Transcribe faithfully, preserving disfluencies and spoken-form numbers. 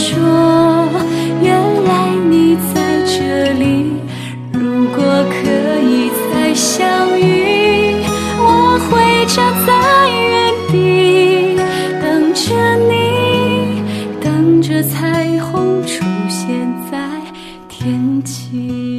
说，原来你在这里。如果可以再相遇，我会站在原地，等着你，等着彩虹出现在天际。